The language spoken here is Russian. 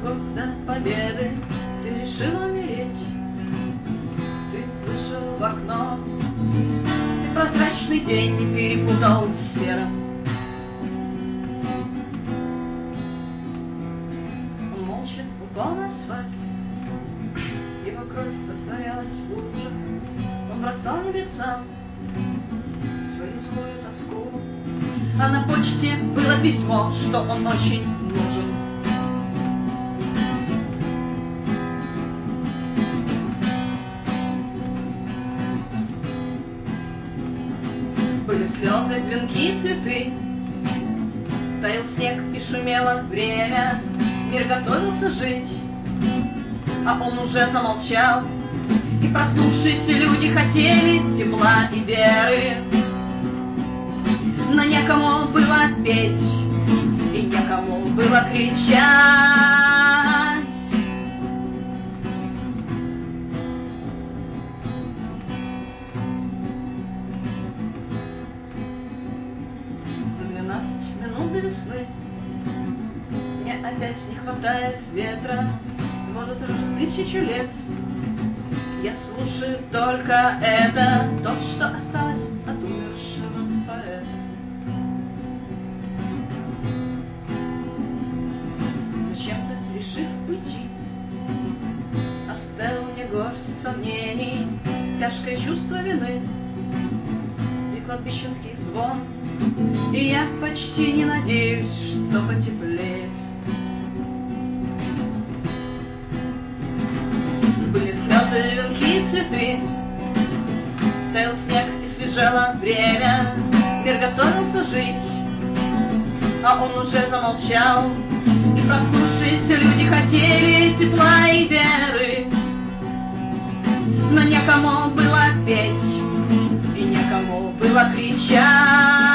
шагов до победы ты решил умереть. Ты вышел в окно, ты прозрачный день не перепутал с серым. Он молча упал на асфальт, его кровь растворялась в лужах. Он бросал небесам свою злую тоску, а на почте было письмо, что он очень нужен. Были слезы, венки, цветы, таял снег и шумело время. Мир готовился жить, а он уже замолчал. И проснувшиеся люди хотели тепла и веры, но некому было петь и некому было кричать. За 12 минут до весны мне опять не хватает ветра. Может, уже 1000 лет я слушаю только это, то, что осталось от умершего поэта. Зачем-то, решив уйти, оставил мне горсть сомнений, тяжкое чувство вины и кладбищенский звон. И я почти не надеюсь, что потеплеет. Были слезы, венки, цветы, стоял снег и свежело время. Мир готовился жить, а он уже замолчал. И проснувшиеся люди хотели тепла и веры, но некому было петь и некому было кричать.